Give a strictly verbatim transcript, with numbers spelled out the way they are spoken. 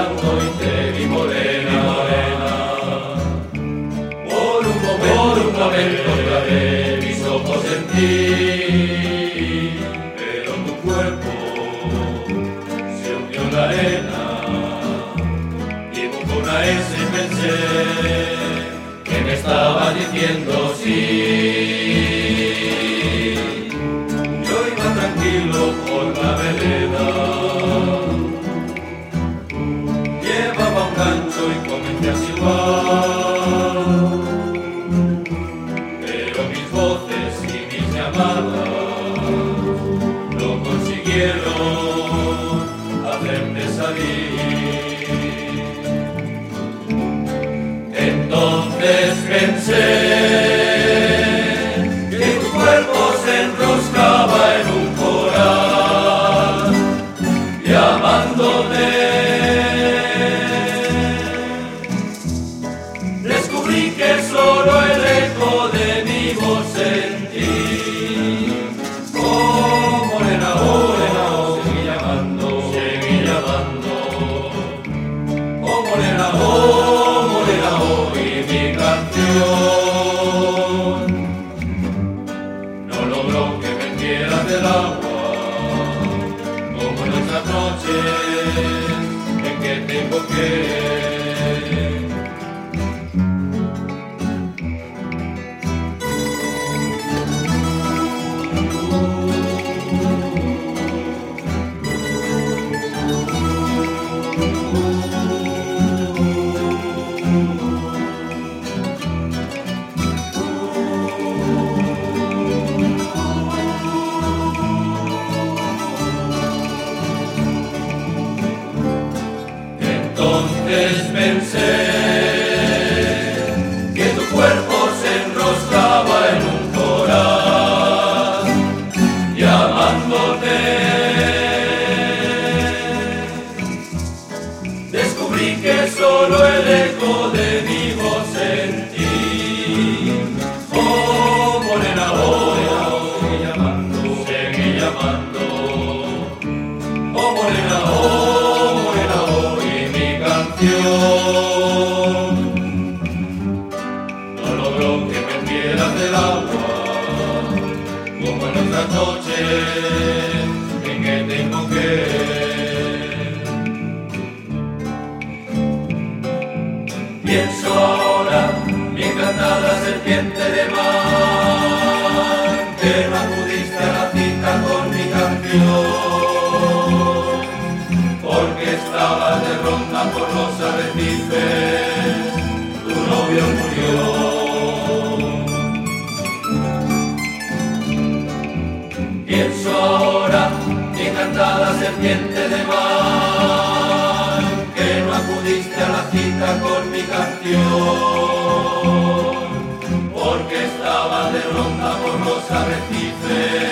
llorando y te vi morena, morena. Por un momento, por un momento clavé mis ojos en ti, pero tu cuerpo se hundió en la arena. Con una S pensé que me estaba diciendo sí. Yo iba tranquilo por la vereda, llevaba un gancho y comencé a silbar, pero mis voces y mis llamadas no consiguieron hacerme salir. Entonces pensé que tu cuerpo se enroscaba en un coral, llamándote. Descubrí que solo el eco de mi voz sentí. Oh, morena, oh, morena, oh, seguí llamando, seguí llamando. Oh, morena, oh, morena, oh, y mi canción no logró que me entierras del agua, como en esas noches en que te invoqué. Entonces pensé que tu cuerpo se enroscaba en un coral, llamándote. Descubrí que solo el eco de mi voz sentí. Oh, morena, oh, morena, oh, seguí llamando, seguí llamando. Oh, morena, oh, morena, oh, no logró que me entierras del agua, como en otras noches en que te invoqué. Pienso ahora, mi encantada serpiente de mar, que no acudiste a la cita con mi canción, porque estabas de ronda por los arrecifes, tu novio murió. Pienso ahora, mi encantada serpiente de mar, que no acudiste a la cita con mi canción, porque estabas de ronda por los arrecifes.